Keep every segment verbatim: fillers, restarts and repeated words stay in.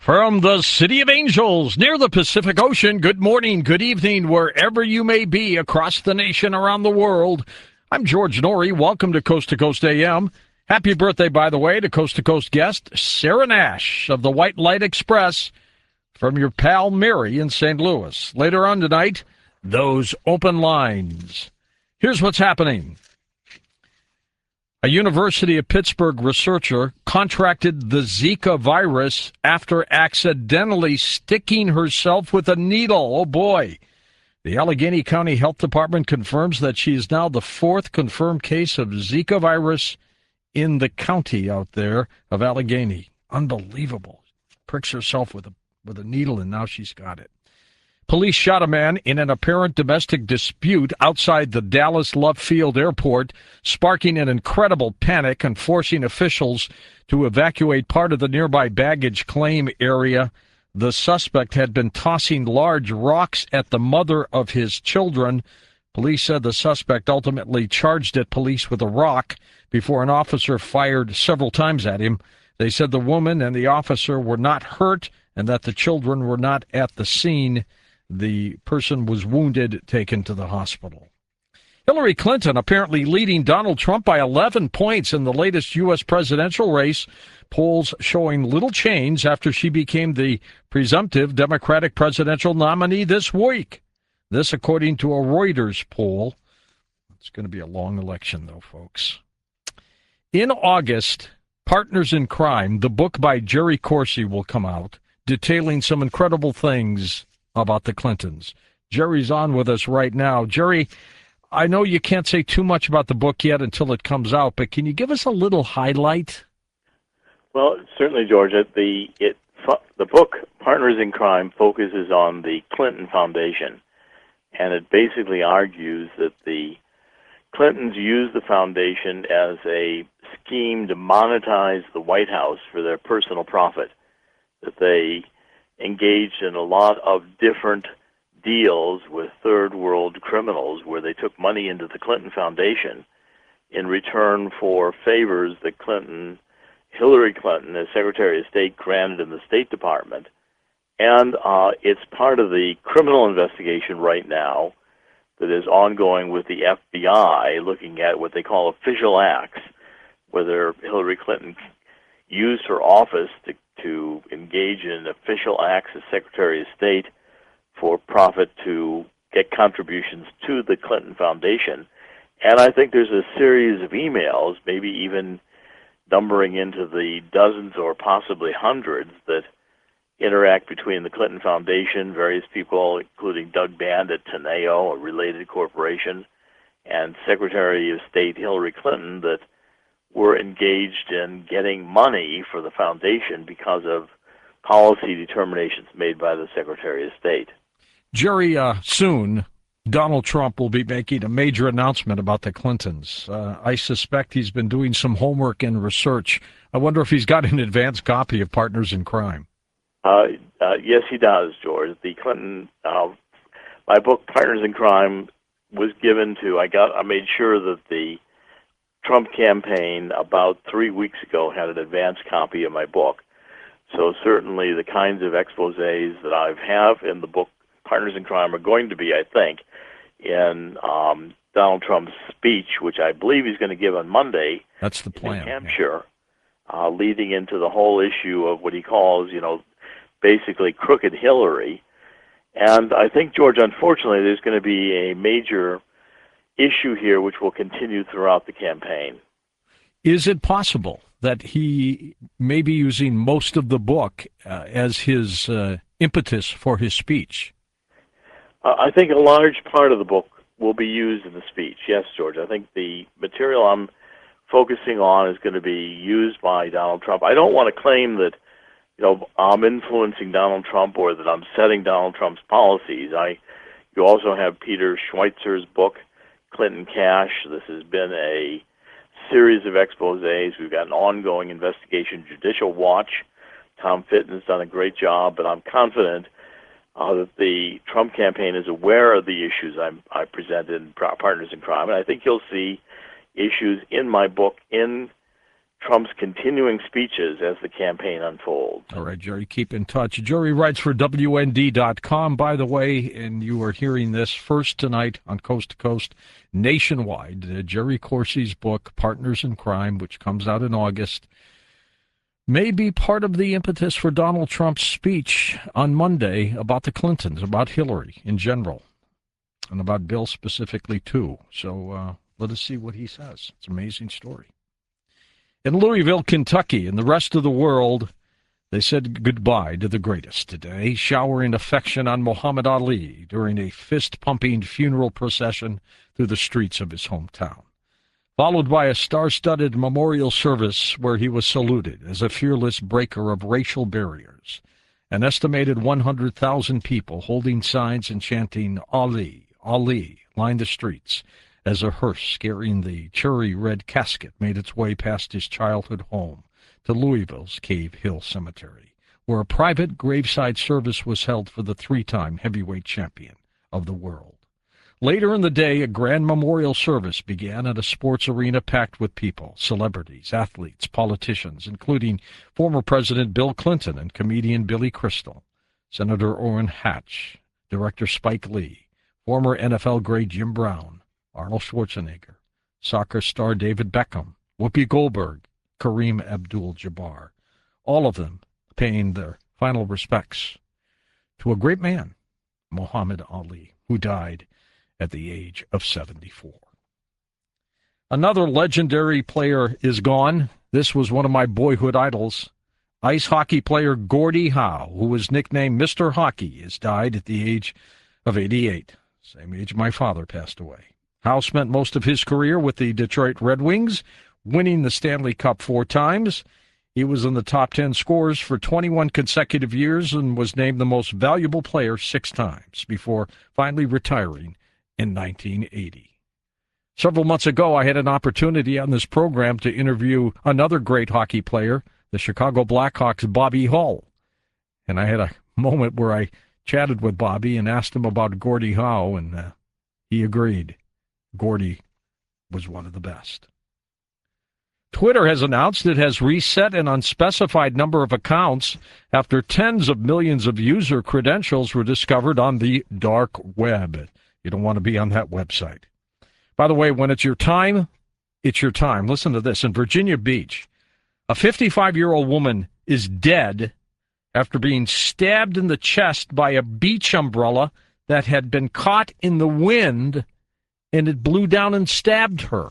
From the City of Angels, near the Pacific Ocean, good morning, good evening, wherever you may be across the nation, around the world. I'm George Noory. Welcome to Coast to Coast A M. Happy birthday, by the way, to Coast to Coast guest Sarah Nash of the White Light Express from your pal Mary in Saint Louis. Later on tonight, those open lines. Here's what's happening. A University of Pittsburgh researcher contracted the Zika virus after accidentally sticking herself with a needle. Oh, boy. The Allegheny County Health Department confirms that she is now the fourth confirmed case of Zika virus in the county out there of Allegheny. Unbelievable. Pricks herself with a, with a needle, and now she's got it. Police shot a man in an apparent domestic dispute outside the Dallas Love Field Airport, sparking an incredible panic and forcing officials to evacuate part of the nearby baggage claim area. The suspect had been tossing large rocks at the mother of his children. Police said the suspect ultimately charged at police with a rock before an officer fired several times at him. They said the woman and the officer were not hurt and that the children were not at the scene. The person was wounded, taken to the hospital. Hillary Clinton apparently leading Donald Trump by eleven points in the latest U S presidential race. Polls showing little change after she became the presumptive Democratic presidential nominee this week. This according to a Reuters poll. It's going to be a long election, though, folks. In August, Partners in Crime, the book by Jerry Corsi, will come out, detailing some incredible things about the Clintons. Jerry's on with us right now. Jerry, I know you can't say too much about the book yet until it comes out, but can you give us a little highlight? Well, certainly, George. The it the book Partners in Crime focuses on the Clinton Foundation, and it basically argues that the Clintons used the foundation as a scheme to monetize the White House for their personal profit, that they engaged in a lot of different deals with third world criminals where they took money into the Clinton Foundation in return for favors that Clinton, Hillary Clinton, as Secretary of State, granted in the State Department. And uh, it's part of the criminal investigation right now that is ongoing with the F B I, looking at what they call official acts, whether Hillary Clinton used her office to to engage in official acts as Secretary of State for profit to get contributions to the Clinton Foundation. And I think there's a series of emails, maybe even numbering into the dozens or possibly hundreds, that interact between the Clinton Foundation, various people, including Doug Band at Teneo, a related corporation, and Secretary of State Hillary Clinton, that were engaged in getting money for the foundation because of policy determinations made by the Secretary of State. Jerry, uh, soon Donald Trump will be making a major announcement about the Clintons. Uh, I suspect he's been doing some homework and research. I wonder if he's got an advanced copy of Partners in Crime. Uh, uh, yes, he does, George. The Clinton, uh, my book Partners in Crime was given to. I got. I made sure that the Trump campaign about three weeks ago had an advanced copy of my book. So certainly the kinds of exposés that I have in the book Partners in Crime are going to be, I think, in um, Donald Trump's speech, which I believe he's going to give on Monday. That's the plan. In New Hampshire, yeah. uh, leading into the whole issue of what he calls, you know, basically crooked Hillary. And I think, George, unfortunately, there's going to be a major issue here which will continue throughout the campaign. Is it possible that he may be using most of the book uh, as his uh, impetus for his speech? Uh, I think a large part of the book will be used in the speech. Yes, George. I think the material I'm focusing on is going to be used by Donald Trump. I don't want to claim that, you know, I'm influencing Donald Trump or that I'm setting Donald Trump's policies. I, you also have Peter Schweizer's book, Clinton Cash. This has been a series of exposés. We've got an ongoing investigation, Judicial Watch. Tom Fitton's done a great job, but I'm confident uh, that the Trump campaign is aware of the issues I'm, I presented in Partners in Crime, and I think you'll see issues in my book in Trump's continuing speeches as the campaign unfolds. All right, Jerry, keep in touch. Jerry writes for W N D dot com, by the way, and you are hearing this first tonight on Coast to Coast nationwide. Uh, Jerry Corsi's book, Partners in Crime, which comes out in August, may be part of the impetus for Donald Trump's speech on Monday about the Clintons, about Hillary in general, and about Bill specifically, too. So uh, let us see what he says. It's an amazing story. In Louisville, Kentucky, and the rest of the world, they said goodbye to the greatest today, showering affection on Muhammad Ali during a fist-pumping funeral procession through the streets of his hometown, followed by a star-studded memorial service where he was saluted as a fearless breaker of racial barriers. An estimated one hundred thousand people holding signs and chanting Ali, Ali lined the streets as a hearse carrying the cherry-red casket made its way past his childhood home to Louisville's Cave Hill Cemetery, where a private graveside service was held for the three-time heavyweight champion of the world. Later in the day, a grand memorial service began at a sports arena packed with people, celebrities, athletes, politicians, including former President Bill Clinton and comedian Billy Crystal, Senator Orrin Hatch, director Spike Lee, former N F L great Jim Brown, Arnold Schwarzenegger, soccer star David Beckham, Whoopi Goldberg, Kareem Abdul-Jabbar, all of them paying their final respects to a great man, Muhammad Ali, who died at the age of seventy-four. Another legendary player is gone. This was one of my boyhood idols. Ice hockey player Gordie Howe, who was nicknamed Mister Hockey, has died at the age of eighty-eight, same age my father passed away. Howe spent most of his career with the Detroit Red Wings, winning the Stanley Cup four times. He was in the top ten scorers for twenty-one consecutive years and was named the most valuable player six times before finally retiring in nineteen eighty. Several months ago, I had an opportunity on this program to interview another great hockey player, the Chicago Blackhawks' Bobby Hull. And I had a moment where I chatted with Bobby and asked him about Gordie Howe, and uh, he agreed. Gordie was one of the best. Twitter has announced it has reset an unspecified number of accounts after tens of millions of user credentials were discovered on the dark web. You don't want to be on that website. By the way, when it's your time, it's your time. Listen to this. In Virginia Beach, a fifty-five-year-old woman is dead after being stabbed in the chest by a beach umbrella that had been caught in the wind, and it blew down and stabbed her.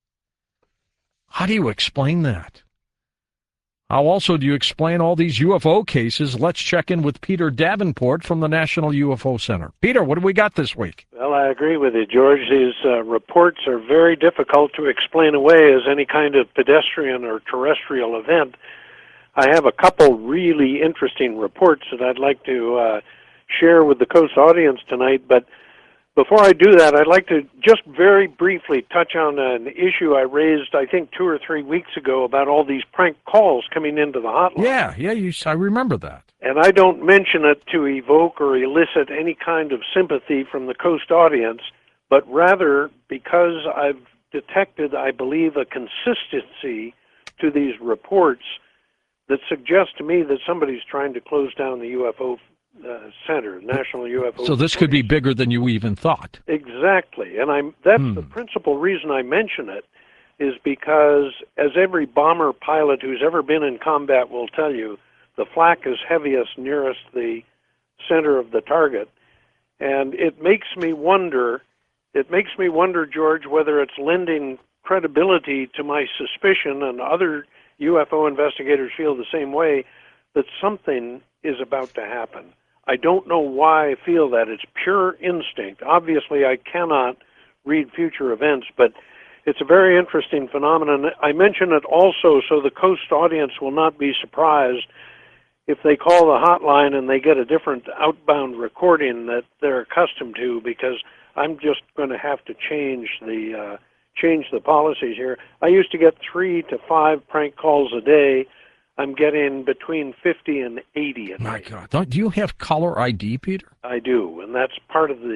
How do you explain that? How also do you explain all these U F O cases? Let's check in with Peter Davenport from the National U F O Center. Peter, what do we got this week? Well, I agree with you, George. These uh, reports are very difficult to explain away as any kind of pedestrian or terrestrial event. I have a couple really interesting reports that I'd like to uh, share with the Coast audience tonight, but before I do that, I'd like to just very briefly touch on an issue I raised, I think, two or three weeks ago about all these prank calls coming into the hotline. Yeah, yeah, you, I remember that. And I don't mention it to evoke or elicit any kind of sympathy from the Coast audience, but rather because I've detected, I believe, a consistency to these reports that suggests to me that somebody's trying to close down the U F O Uh, Center, National U F O. So this could be bigger than you even thought. Exactly, and I'm. That's hmm. the principal reason I mention it, is because, as every bomber pilot who's ever been in combat will tell you, the flak is heaviest nearest the center of the target, and it makes me wonder. It makes me wonder, George, whether it's lending credibility to my suspicion, and other U F O investigators feel the same way, that something is about to happen. I don't know why I feel that. It's pure instinct. Obviously, I cannot read future events, but it's a very interesting phenomenon. I mention it also so the Coast audience will not be surprised if they call the hotline and they get a different outbound recording that they're accustomed to, because I'm just going to have to change the uh, change the policies here. I used to get three to five prank calls a day. I'm getting between fifty and eighty a day. My God. Don't, do you have caller I D, Peter? I do, and that's part of the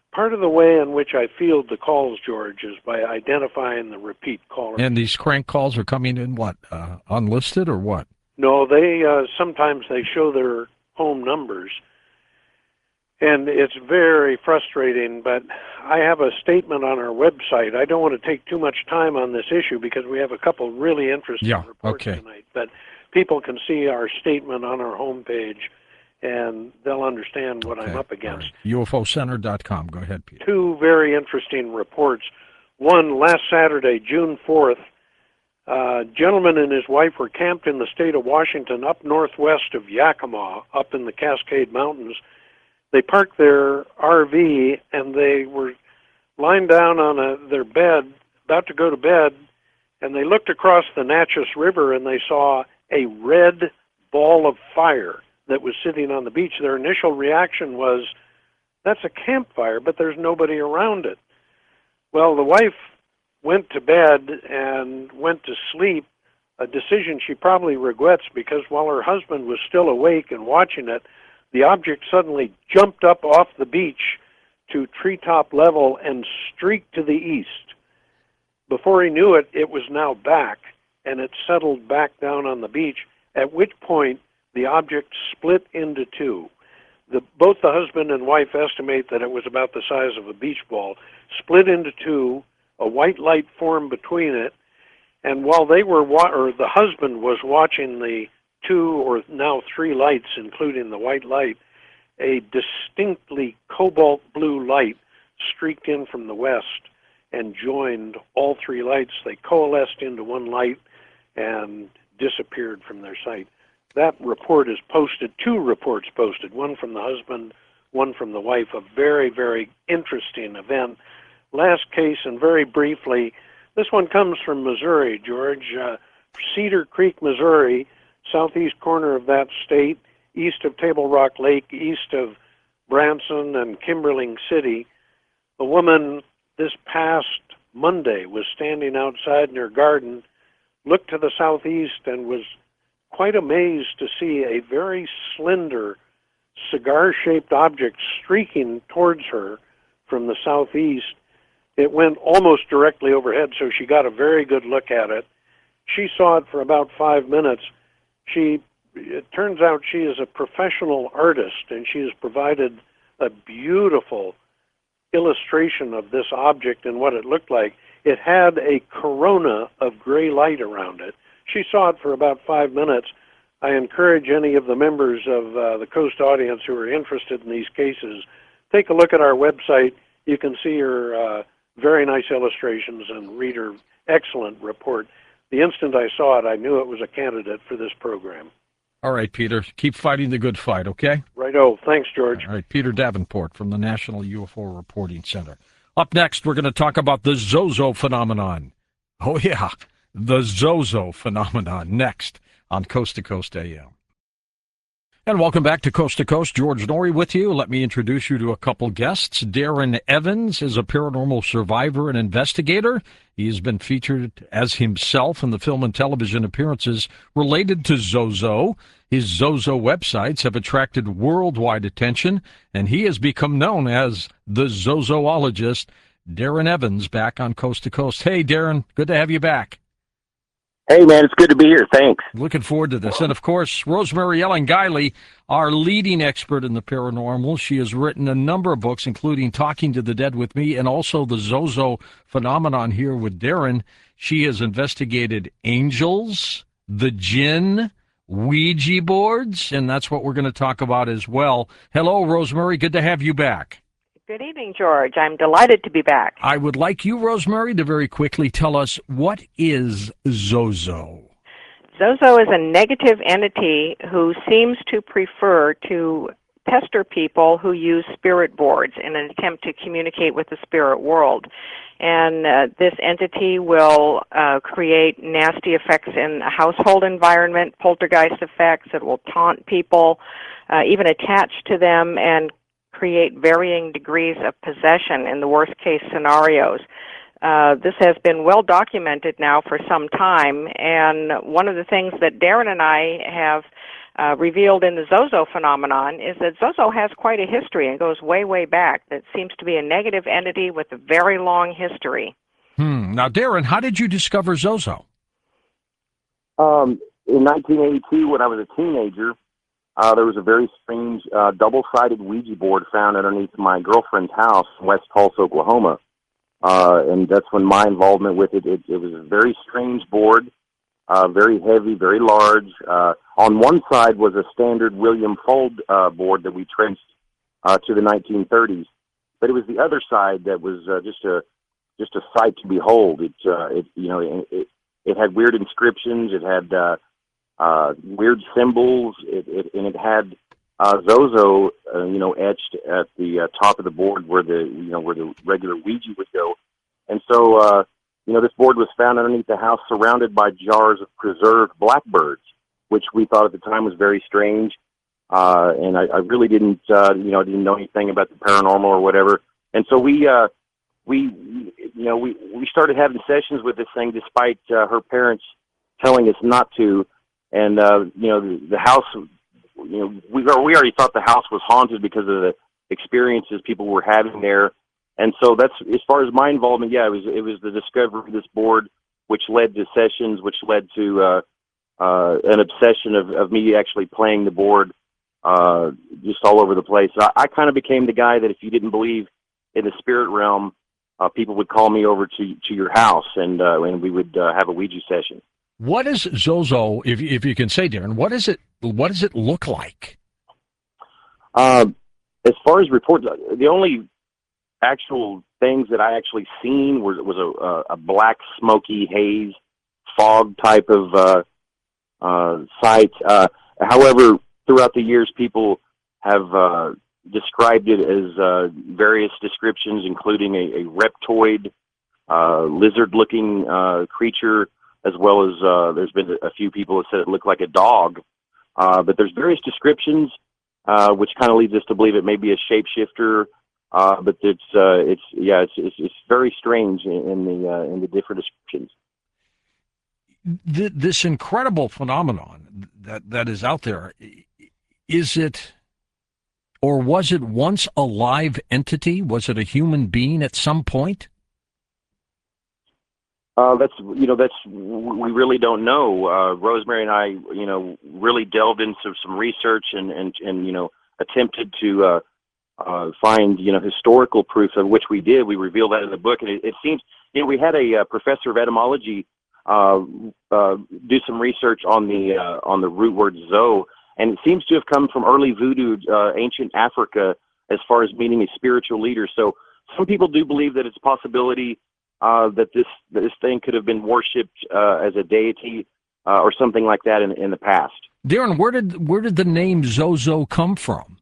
part of the way in which I field the calls, George, is by identifying the repeat caller. And these crank calls are coming in what, uh, unlisted or what? No, they uh, sometimes they show their home numbers, and it's very frustrating. But I have a statement on our website. I don't want to take too much time on this issue because we have a couple really interesting yeah, reports okay. tonight. But people can see our statement on our homepage, and they'll understand what okay. I'm up against. Right. U F O Center dot com. Go ahead, Peter. Two very interesting reports. One last Saturday, June fourth, a gentleman and his wife were camped in the state of Washington up northwest of Yakima, up in the Cascade Mountains. They parked their R V, and they were lying down on a, their bed, about to go to bed, and they looked across the Natchez River, and they saw a red ball of fire that was sitting on the beach. Their initial reaction was, that's a campfire, but there's nobody around it. Well, the wife went to bed and went to sleep, a decision she probably regrets because while her husband was still awake and watching it, the object suddenly jumped up off the beach to treetop level and streaked to the east. Before he knew it, it was now back, and it settled back down on the beach, at which point the object split into two. The, both the husband and wife estimate that it was about the size of a beach ball, split into two, a white light formed between it, and while they were, wa- or the husband was watching the two or now three lights, including the white light, a distinctly cobalt blue light streaked in from the west and joined all three lights. They coalesced into one light and disappeared from their sight. That report is posted, two reports posted, one from the husband, one from the wife, a very, very interesting event. Last case, and very briefly, this one comes from Missouri, George, uh, Cedar Creek, Missouri, southeast corner of that state, east of Table Rock Lake, east of Branson and Kimberling City. A woman this past Monday was standing outside in her garden, looked to the southeast, and was quite amazed to see a very slender, cigar-shaped object streaking towards her from the southeast. It went almost directly overhead, so she got a very good look at it. She saw it for about five minutes. She, it turns out she is a professional artist, and she has provided a beautiful illustration of this object and what it looked like. It had a corona of gray light around it. She saw it for about five minutes. I encourage any of the members of uh, the Coast audience who are interested in these cases, take a look at our website. You can see her uh, very nice illustrations and read her excellent report. The instant I saw it, I knew it was a candidate for this program. All right, Peter. Keep fighting the good fight, okay? Righto. Thanks, George. All right, Peter Davenport from the National U F O Reporting Center. Up next, we're going to talk about the Zozo phenomenon. Oh, yeah, the Zozo phenomenon next on Coast to Coast A M. And welcome back to Coast to Coast. George Norrie with you. Let me introduce you to a couple guests. Darren Evans is a paranormal survivor and investigator. He has been featured as himself in the film and television appearances related to Zozo. His Zozo websites have attracted worldwide attention, and he has become known as the Zozoologist. Darren Evans back on Coast to Coast. Hey, Darren, good to have you back. Hey, man, it's good to be here. Thanks. Looking forward to this. And, of course, Rosemary Ellen Guiley, our leading expert in the paranormal. She has written a number of books, including Talking to the Dead with Me and also the Zozo phenomenon here with Darren. She has investigated angels, the jinn, Ouija boards, and that's what we're going to talk about as well. Hello, Rosemary. Good to have you back. Good evening, George. I'm delighted to be back. I would like you, Rosemary, to very quickly tell us, what is Zozo? Zozo is a negative entity who seems to prefer to pester people who use spirit boards in an attempt to communicate with the spirit world. And uh, this entity will uh, create nasty effects in a household environment, poltergeist effects. It will taunt people, uh, even attach to them, and create varying degrees of possession in the worst case scenarios. Uh, this has been well documented now for some time, and one of the things that Darren and I have uh, revealed in the Zozo phenomenon is that Zozo has quite a history and goes way, way back. That seems to be a negative entity with a very long history. Hmm. Now, Darren, how did you discover Zozo? Um, in nineteen eighty-two, when I was a teenager, uh, there was a very strange uh, double-sided Ouija board found underneath my girlfriend's house in West Tulsa, Oklahoma. Uh, and that's when my involvement with it, it, it was a very strange board, uh, very heavy, very large. Uh, on one side was a standard William Fuld uh, board that we traced uh, to the nineteen thirties. But it was the other side that was uh, just a just a sight to behold. It, uh, it you know, it, it had weird inscriptions. It had uh, uh, weird symbols. It, it, and it had uh, Zozo, uh, you know, etched at the uh, top of the board where the, you know, where the regular Ouija would go. And so, uh, you know, this board was found underneath the house, surrounded by jars of preserved blackbirds, which we thought at the time was very strange. Uh, and I, I really didn't, uh, you know, didn't know anything about the paranormal or whatever. And so we, uh, we, you know, we, we started having sessions with this thing despite uh, her parents telling us not to. And, uh, you know, the, the house, you know, we, we already thought the house was haunted because of the experiences people were having there. And so that's, as far as my involvement, yeah, it was, it was the discovery of this board, which led to sessions, which led to uh, uh, an obsession of, of me actually playing the board uh, just all over the place. I, I kind of became the guy that if you didn't believe in the spirit realm, uh, people would call me over to to your house, and uh, and we would uh, have a Ouija session. What is Zozo, if if you can say, Darren, what is it? What does it look like? Uh, as far as reports, the only actual things that I actually seen was was a, a black smoky haze fog type of uh, uh, site. Uh, however, throughout the years, people have uh, described it as uh, various descriptions, including a, a reptoid, uh, lizard-looking uh, creature, as well as uh, there's been a few people that said it looked like a dog. Uh, but there's various descriptions, uh, which kind of leads us to believe it may be a shapeshifter. Uh, but it's uh, it's yeah, it's, it's it's very strange in, in the uh, in the different descriptions. This incredible phenomenon that that is out there, is it, or was it once a live entity? Was it a human being at some point? Uh, that's, you know, that's, we really don't know. Uh, Rosemary and I, you know, really delved into some research and, and, and you know, attempted to uh, uh, find, you know, historical proof, of which we did. We revealed that in the book. And it, it seems, you know, we had a, uh professor of etymology uh, uh, do some research on the, uh, on the root word zo. And it seems to have come from early voodoo, uh, ancient Africa, as far as meaning a spiritual leader. So some people do believe that it's a possibility uh, that this this thing could have been worshipped uh, as a deity uh, or something like that in in the past. Darren, where did where did the name Zozo come from?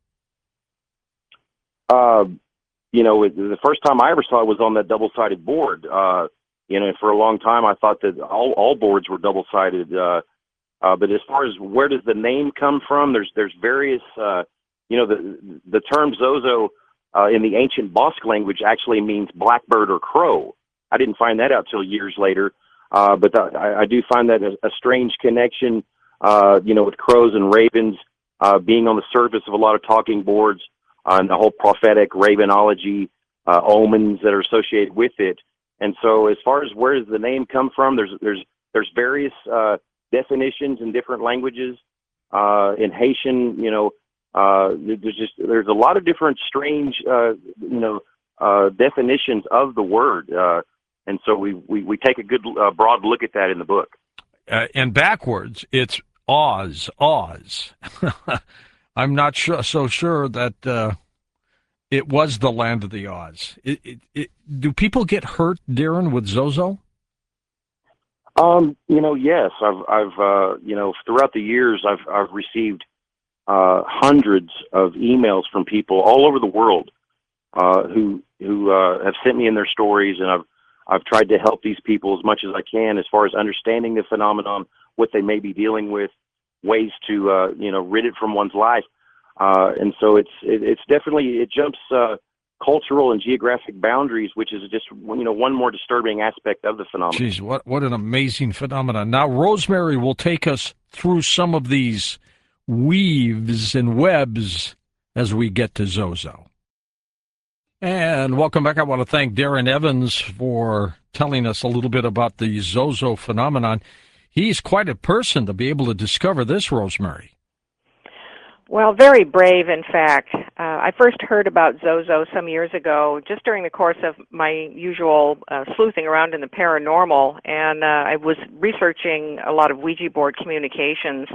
Uh, you know, it, the first time I ever saw it was on that double-sided board. Uh, you know, for a long time I thought that all all boards were double-sided. Uh, Uh, but as far as where does the name come from, there's there's various, uh, you know, the the term Zozo uh, in the ancient Basque language actually means blackbird or crow. I didn't find that out till years later, uh, but th- I, I do find that a, a strange connection, uh, you know, with crows and ravens uh, being on the surface of a lot of talking boards uh, and the whole prophetic ravenology uh, omens that are associated with it. And so, as far as where does the name come from, there's there's there's various uh, definitions in different languages. Uh, in Haitian, you know, uh, there's just there's a lot of different strange, uh, you know, uh, definitions of the word, uh, and so we, we we take a good uh, broad look at that in the book. Uh, and backwards, it's Oz, Oz. I'm not sure, so sure that uh, it was the land of the Oz. It, it, it, do people get hurt, Darren, with Zozo? Um, you know, yes, I've, I've, uh, you know, throughout the years, I've, I've received, uh, hundreds of emails from people all over the world, uh, who, who, uh, have sent me in their stories, and I've, I've tried to help these people as much as I can as far as understanding the phenomenon, what they may be dealing with, ways to, uh, you know, rid it from one's life. Uh, and so it's, it, it's definitely, it jumps, uh, cultural and geographic boundaries, which is just, you know, one more disturbing aspect of the phenomenon. Jeez, what what an amazing phenomenon. Now, Rosemary will take us through some of these weaves and webs as we get to Zozo. And welcome back. I want to thank Darren Evans for telling us a little bit about the Zozo phenomenon. He's quite a person to be able to discover this, Rosemary. Well, very brave, in fact. Uh, I first heard about Zozo some years ago, just during the course of my usual uh, sleuthing around in the paranormal, and uh, I was researching a lot of Ouija board communications,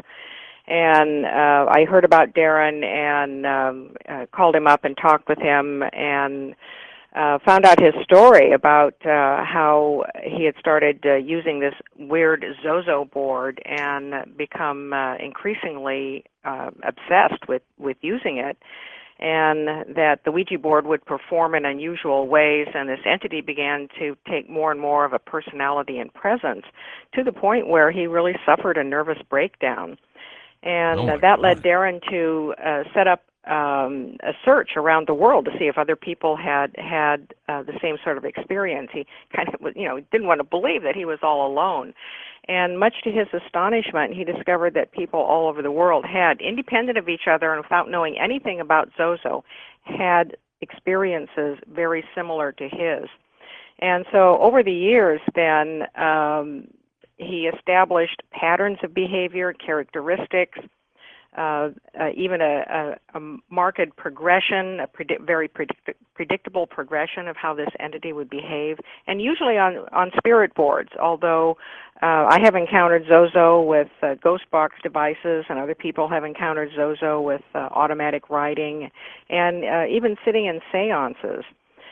and uh, I heard about Darren and um, uh, called him up and talked with him, and uh, found out his story about uh, how he had started uh, using this weird Zozo board and become uh, increasingly uh, obsessed with, with using it, and that the Ouija board would perform in unusual ways, and this entity began to take more and more of a personality and presence to the point where he really suffered a nervous breakdown. And oh uh, that God. led Darren to uh, set up um, a search around the world to see if other people had had uh, the same sort of experience. He kind of, you know, didn't want to believe that he was all alone. And much to his astonishment, he discovered that people all over the world had, independent of each other and without knowing anything about Zozo, had experiences very similar to his. And so over the years, then, um, he established patterns of behavior, characteristics, uh, uh, even a, a, a marked progression, a predi- very predict- predictable progression of how this entity would behave, and usually on, on spirit boards, although uh, I have encountered Zozo with uh, ghost box devices, and other people have encountered Zozo with uh, automatic writing, and uh, even sitting in seances.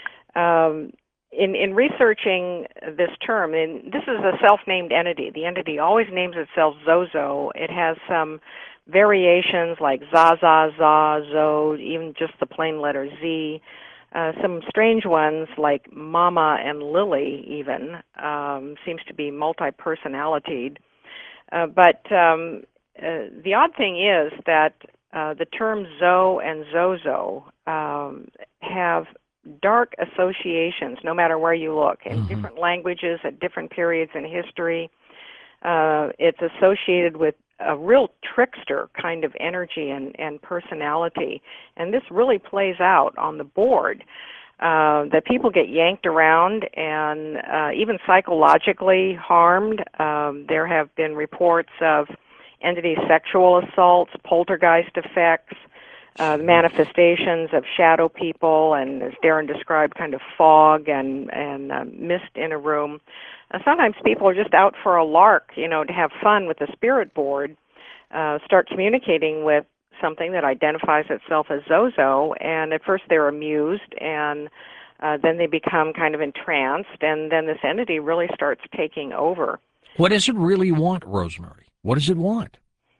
Um, In, in researching this term, and this is a self-named entity. The entity always names itself Zozo. It has some variations like Zaza, Za, Zo, even just the plain letter Z. Uh, some strange ones like Mama and Lily even, um, seems to be multi-personalitied. Uh, but um, uh, the odd thing is that uh, the terms Zo and Zozo um, have dark associations no matter where you look. In Mm-hmm. different languages at different periods in history, uh, it's associated with a real trickster kind of energy and, and personality. And this really plays out on the board. Uh, that people get yanked around and uh, even psychologically harmed. Um, there have been reports of entity sexual assaults, poltergeist effects, Uh, manifestations of shadow people, and as Darren described, kind of fog and, and uh, mist in a room. Uh, sometimes people are just out for a lark, you know, to have fun with the spirit board, uh, start communicating with something that identifies itself as Zozo, and at first they're amused, and uh, then they become kind of entranced, and then this entity really starts taking over. What does it really want, Rosemary? What does it want?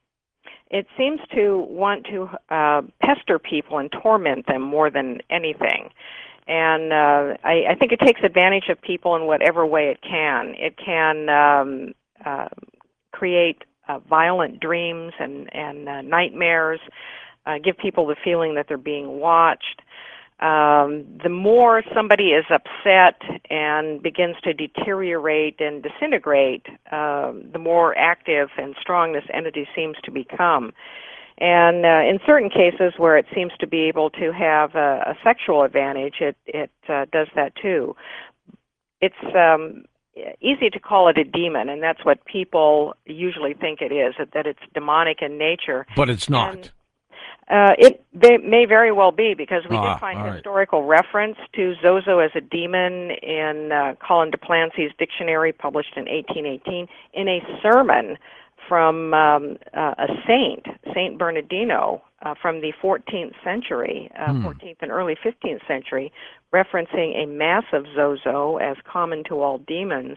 It seems to want to uh, pester people and torment them more than anything. And uh, I, I think it takes advantage of people in whatever way it can. It can um, uh, create uh, violent dreams and, and uh, nightmares, uh, give people the feeling that they're being watched. Um, the more somebody is upset and begins to deteriorate and disintegrate, um, the more active and strong this entity seems to become. And uh, in certain cases where it seems to be able to have a, a sexual advantage, it, it uh, does that too. It's um, easy to call it a demon, and that's what people usually think it is, that, that it's demonic in nature. But it's not. And, Uh, it they, may very well be, because we ah, did find right. historical reference to Zozo as a demon in uh, Colin de Plancy's dictionary, published in eighteen eighteen, in a sermon from um, uh, a saint, Saint Bernardino, uh, from the fourteenth century, uh, hmm. fourteenth and early fifteenth century, referencing a massive Zozo as common to all demons.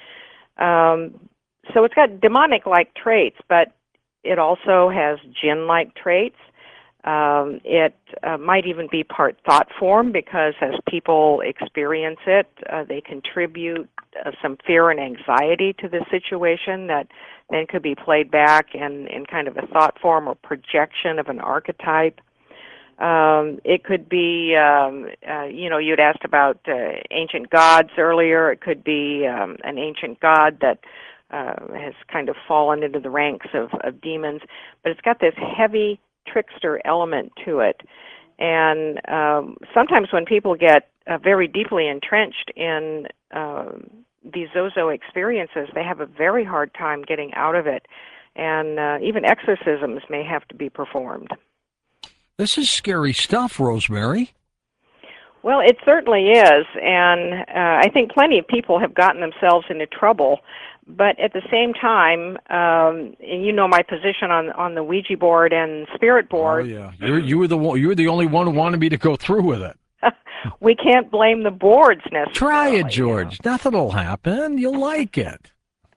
Um, so it's got demonic-like traits, but it also has jinn-like traits. Um, it uh, might even be part thought form, because as people experience it, uh, they contribute uh, some fear and anxiety to the situation that then could be played back in, in kind of a thought form or projection of an archetype. Um, it could be, um, uh, you know, you'd asked about uh, ancient gods earlier. It could be um, an ancient god that uh, has kind of fallen into the ranks of, of demons, but it's got this heavy trickster element to it. And um, sometimes when people get uh, very deeply entrenched in um, these Zozo experiences, they have a very hard time getting out of it. And uh, even exorcisms may have to be performed. This is scary stuff, Rosemary. Well, it certainly is, and uh, I think plenty of people have gotten themselves into trouble. But at the same time, um, and you know my position on on the Ouija board and spirit board. Oh yeah, you you were the one, you were the only one who wanted me to go through with it. We can't blame the boards necessarily. Try it, George. You know? Nothing'll happen. You'll like it.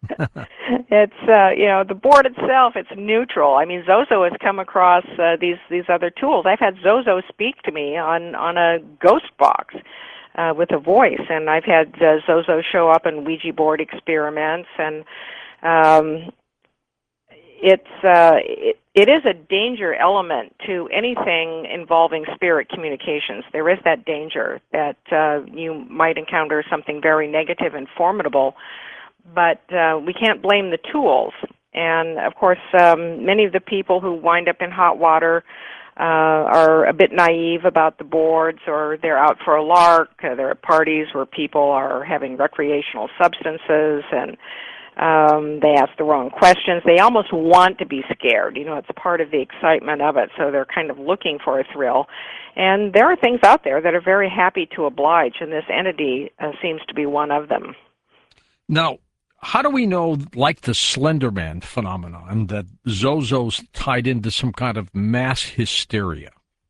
It's uh, you know, the board itself. It's neutral. I mean, Zozo has come across uh, these these other tools. I've had Zozo speak to me on on a ghost box uh, with a voice, and I've had uh, Zozo show up in Ouija board experiments, and um, it's uh, it, it is a danger element to anything involving spirit communications. There is that danger that uh, you might encounter something very negative and formidable. But uh, we can't blame the tools. And, of course, um, many of the people who wind up in hot water uh, are a bit naive about the boards, or they're out for a lark. Uh, they're at parties where people are having recreational substances, and um, they ask the wrong questions. They almost want to be scared. You know, it's part of the excitement of it, so they're kind of looking for a thrill. And there are things out there that are very happy to oblige, and this entity uh, seems to be one of them. Now, how do we know, like the Slender Man phenomenon, that Zozo's tied into some kind of mass hysteria?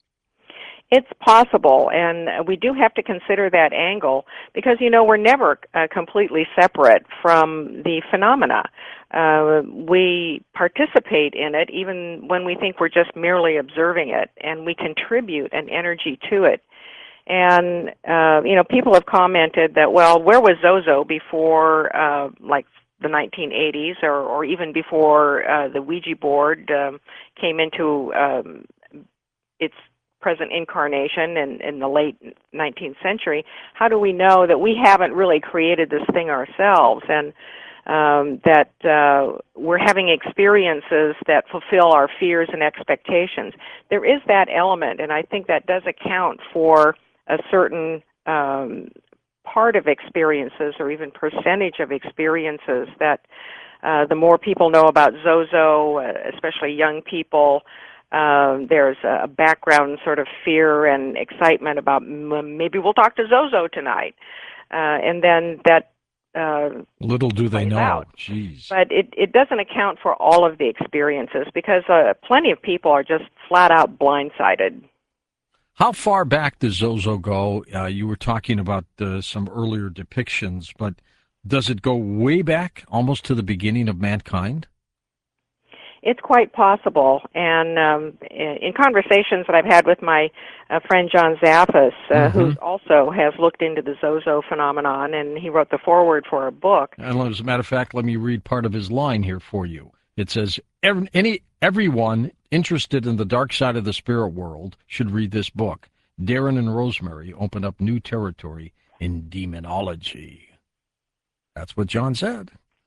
It's possible, and we do have to consider that angle because, you know, we're never uh, completely separate from the phenomena. Uh, we participate in it even when we think we're just merely observing it, and we contribute an energy to it. And, uh, you know, people have commented that, well, where was Zozo before, uh, like, the nineteen eighties or, or even before uh, the Ouija board um, came into um, its present incarnation in, in the late nineteenth century? How do we know that we haven't really created this thing ourselves and um, that uh, we're having experiences that fulfill our fears and expectations? There is that element, and I think that does account for a certain um, part of experiences or even percentage of experiences that uh, the more people know about Zozo, uh, especially young people, uh, there's a background sort of fear and excitement about m- maybe we'll talk to Zozo tonight. Uh, and then that uh, Little do they know. Out. Jeez. But it, it doesn't account for all of the experiences because uh, plenty of people are just flat out blindsided. How far back does Zozo go? Uh, you were talking about uh, some earlier depictions, but does it go way back, almost to the beginning of mankind? It's quite possible. And um, in conversations that I've had with my uh, friend John Zaffis, uh, mm-hmm. who also has looked into the Zozo phenomenon, and he wrote the foreword for a book. And as a matter of fact, let me read part of his line here for you. It says, Every, any everyone interested in the dark side of the spirit world should read this book. Darren and Rosemary open up new territory in demonology. That's what John said.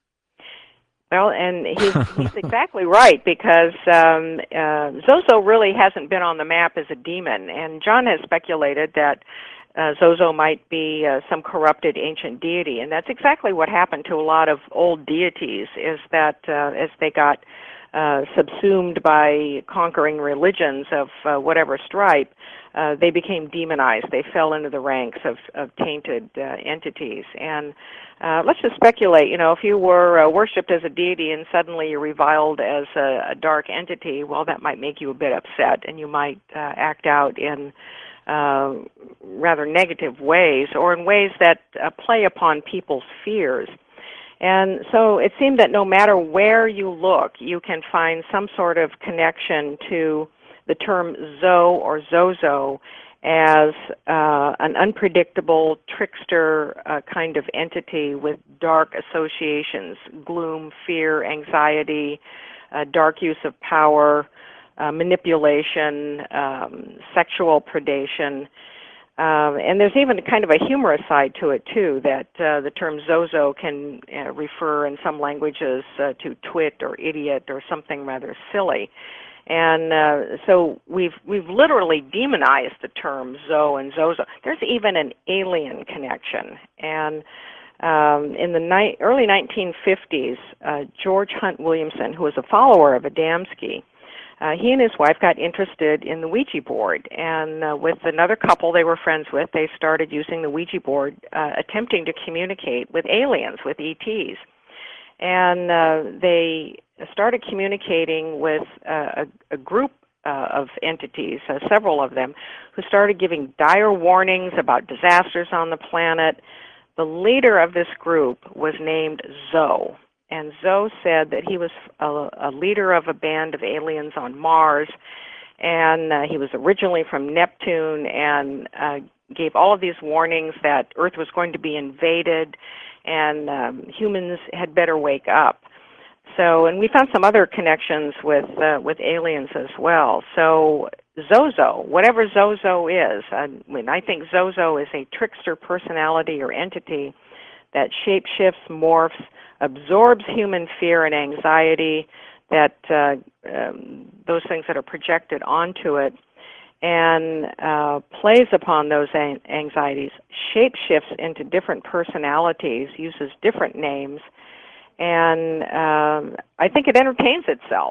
Well, and he's, he's exactly right, because um, uh, Zozo really hasn't been on the map as a demon, and John has speculated that uh, Zozo might be uh, some corrupted ancient deity, and that's exactly what happened to a lot of old deities, is that uh, as they got uh, subsumed by conquering religions of uh, whatever stripe, uh, they became demonized. They fell into the ranks of, of tainted uh, entities. And uh, let's just speculate, you know, if you were uh, worshipped as a deity and suddenly you're reviled as a, a dark entity, well, that might make you a bit upset, and you might uh, act out in uh, rather negative ways, or in ways that uh, play upon people's fears. And so it seemed that no matter where you look, you can find some sort of connection to the term Zo or Zozo as uh, an unpredictable trickster uh, kind of entity with dark associations, gloom, fear, anxiety, uh, dark use of power, uh, manipulation, um, sexual predation. Um, and there's even kind of a humorous side to it, too, that uh, the term Zozo can uh, refer in some languages uh, to twit or idiot or something rather silly. And uh, so we've we've literally demonized the term Zo and Zozo. There's even an alien connection. And um, in the ni- early nineteen fifties, uh, George Hunt Williamson, who was a follower of Adamski, uh, he and his wife got interested in the Ouija board. And uh, with another couple they were friends with, they started using the Ouija board, uh, attempting to communicate with aliens, with E Ts. And uh, they started communicating with uh, a, a group uh, of entities, uh, several of them, who started giving dire warnings about disasters on the planet. The leader of this group was named Zo, and Zo said that he was a, a leader of a band of aliens on Mars, and uh, he was originally from Neptune, and uh, gave all of these warnings that Earth was going to be invaded, and um, humans had better wake up. So, and we found some other connections with uh, with aliens as well. So, Zozo, whatever Zozo is, I mean, I think Zozo is a trickster personality or entity that shapeshifts, morphs, absorbs human fear and anxiety, that uh, um, those things that are projected onto it, and uh, plays upon those anxieties, shapeshifts into different personalities, uses different names, and um, I think it entertains itself.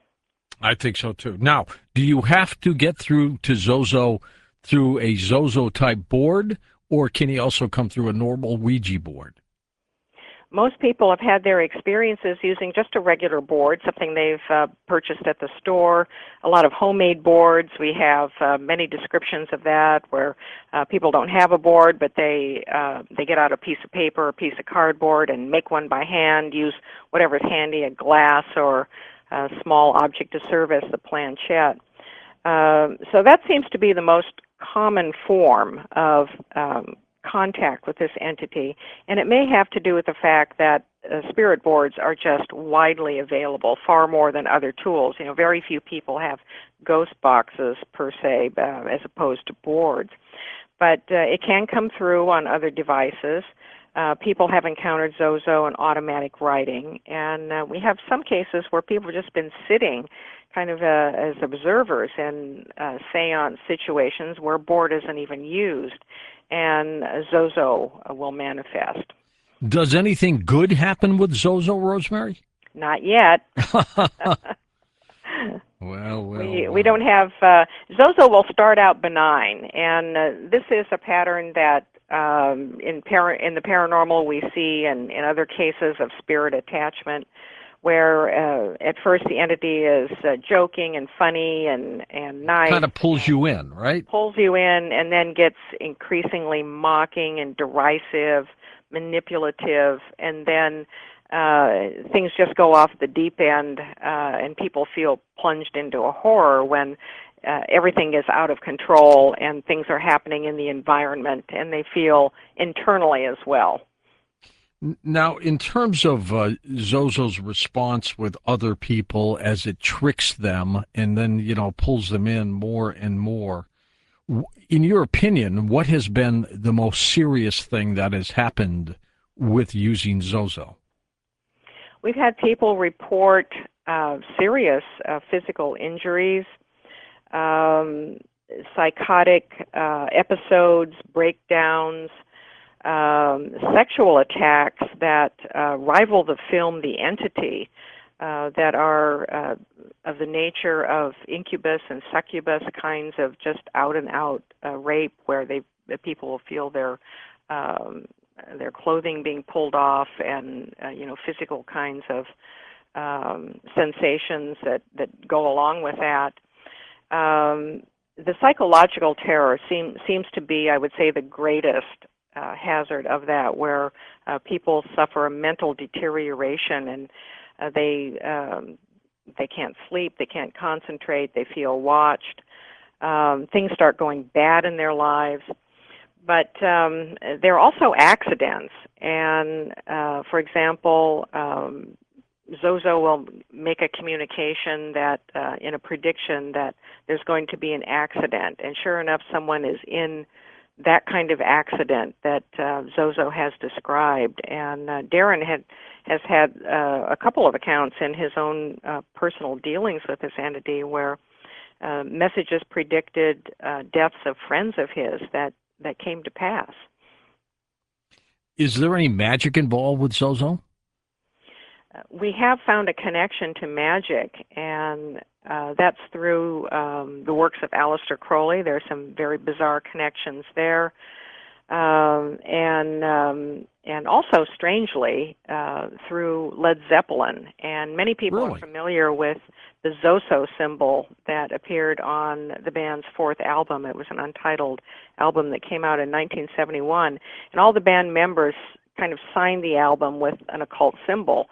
I think so, too. Now, do you have to get through to Zozo through a Zozo-type board, or can he also come through a normal Ouija board? Most people have had their experiences using just a regular board, something they've uh, purchased at the store. A lot of homemade boards. We have uh, many descriptions of that where uh, people don't have a board, but they uh, they get out a piece of paper, a piece of cardboard, and make one by hand, use whatever's handy, a glass or a small object of service, the planchette. Um, so that seems to be the most common form of um, contact with this entity, and it may have to do with the fact that uh, spirit boards are just widely available, far more than other tools. You know, very few people have ghost boxes per se, uh, as opposed to boards. But uh, it can come through on other devices. Uh, people have encountered Zozo and automatic writing, and uh, we have some cases where people have just been sitting kind of uh, as observers in uh, seance situations where board isn't even used, and Zozo will manifest. Does anything good happen with Zozo, Rosemary? Not yet. well, well, we well. we don't have uh, Zozo will start out benign, and uh, this is a pattern that um, in par- in the paranormal we see, and in other cases of spirit attachment, where uh, at first the entity is uh, joking and funny and, and nice. Kind of pulls you in, right? Pulls you in and then gets increasingly mocking and derisive, manipulative, and then uh, things just go off the deep end uh, and people feel plunged into a horror when uh, everything is out of control and things are happening in the environment, and they feel internally as well. Now, in terms of uh, Zozo's response with other people as it tricks them and then, you know, pulls them in more and more, in your opinion, what has been the most serious thing that has happened with using Zozo? We've had people report uh, serious uh, physical injuries, um, psychotic uh, episodes, breakdowns, Um, sexual attacks that uh, rival the film The Entity, uh, that are uh, of the nature of incubus and succubus kinds of just out-and-out uh, rape, where they the people will feel their um, their clothing being pulled off, and uh, you know physical kinds of um, sensations that, that go along with that. Um, the psychological terror seem, seems to be, I would say, the greatest Uh, hazard of that, where uh, people suffer a mental deterioration, and uh, they um, they can't sleep, they can't concentrate, they feel watched. Um, things start going bad in their lives. But um, there are also accidents, and uh, for example, um, Zozo will make a communication that uh, in a prediction that there's going to be an accident, and sure enough, someone is in that kind of accident that uh, Zozo has described. And uh, Darren had has had uh, a couple of accounts in his own uh, personal dealings with this entity where uh, messages predicted uh, deaths of friends of his that, that came to pass. Is there any magic involved with Zozo? Uh, we have found a connection to magic, and uh, that's through um, the works of Aleister Crowley. There are some very bizarre connections there. Um, and um, and also, strangely, uh, through Led Zeppelin. And many people Really? are familiar with the Zoso symbol that appeared on the band's fourth album. It was an untitled album that came out in nineteen seventy-one. And all the band members kind of signed the album with an occult symbol.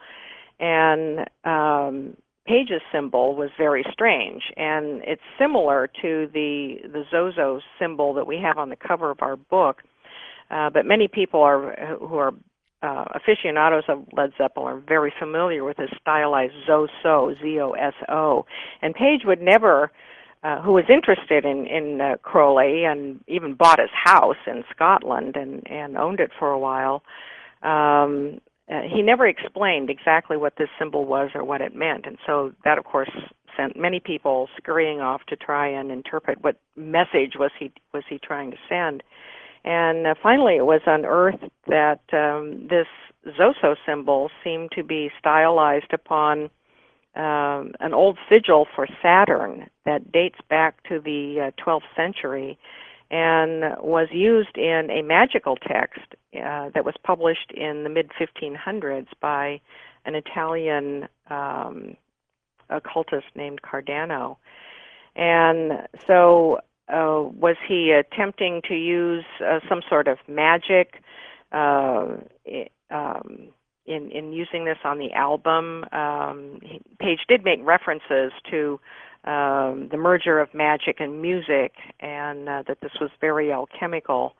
And um, Page's symbol was very strange. And it's similar to the, the Zozo symbol that we have on the cover of our book. Uh, but many people are who are uh, aficionados of Led Zeppelin are very familiar with this stylized Zoso, Z O S O. And Page would never, uh, who was interested in, in uh, Crowley and even bought his house in Scotland and, and owned it for a while, um, uh, he never explained exactly what this symbol was or what it meant. And so that, of course, sent many people scurrying off to try and interpret what message was he was he trying to send. And uh, finally, it was unearthed that um, this Zoso symbol seemed to be stylized upon um, an old sigil for Saturn that dates back to the uh, twelfth century and was used in a magical text uh, that was published in the mid fifteen hundreds by an Italian um, occultist named Cardano. And so Uh, was he attempting to use uh, some sort of magic uh, um, in, in using this on the album? Um, he, Page did make references to um, the merger of magic and music, and uh, that this was very alchemical.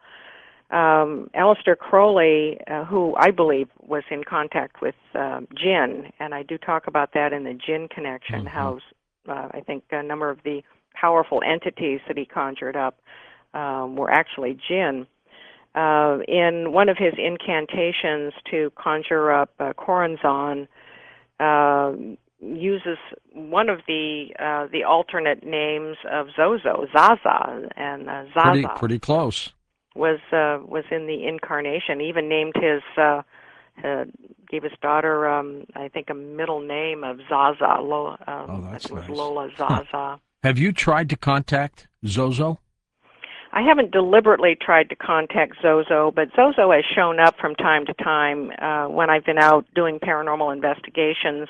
Um, Aleister Crowley, uh, who I believe was in contact with um, Jinn, and I do talk about that in the Jinn connection, mm-hmm. how uh, I think a number of the powerful entities that he conjured up um, were actually jinn. Uh, in one of his incantations to conjure up uh, Corazon, uh, uses one of the uh, the alternate names of Zozo, Zaza, and uh, Zaza pretty, pretty close. was uh, was in the incarnation. He even named his uh, uh, gave his daughter um, I think a middle name of Zaza. Lola, um, oh, that's it was nice. Lola Zaza. Huh. Have you tried to contact Zozo? I haven't deliberately tried to contact Zozo, but Zozo has shown up from time to time uh, when I've been out doing paranormal investigations.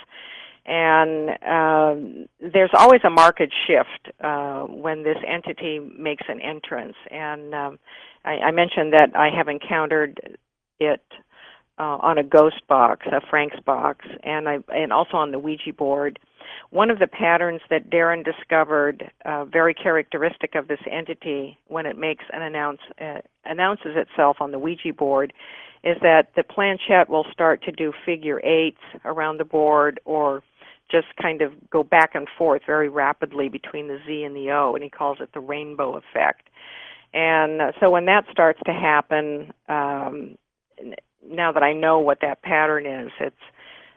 And uh, there's always a marked shift uh, when this entity makes an entrance. And um, I, I mentioned that I have encountered it uh, on a ghost box, a Frank's box, and I and also on the Ouija board. One of the patterns that Darren discovered, uh, very characteristic of this entity when it makes an announce uh, announces itself on the Ouija board, is that the planchette will start to do figure eights around the board, or just kind of go back and forth very rapidly between the Z and the O, and he calls it the rainbow effect. And uh, so when that starts to happen, um, now that I know what that pattern is, it's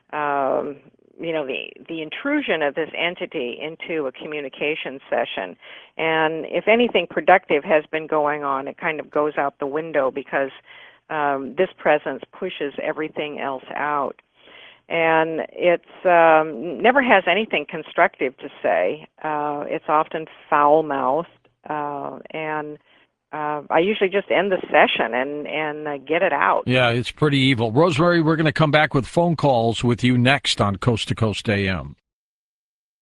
um, you know, the, the intrusion of this entity into a communication session. And if anything productive has been going on, it kind of goes out the window because um, this presence pushes everything else out. And it's um, never has anything constructive to say. Uh, it's often foul-mouthed, uh, and Uh, I usually just end the session and, and uh, get it out. Yeah, it's pretty evil. Rosemary, we're going to come back with phone calls with you next on Coast to Coast A M.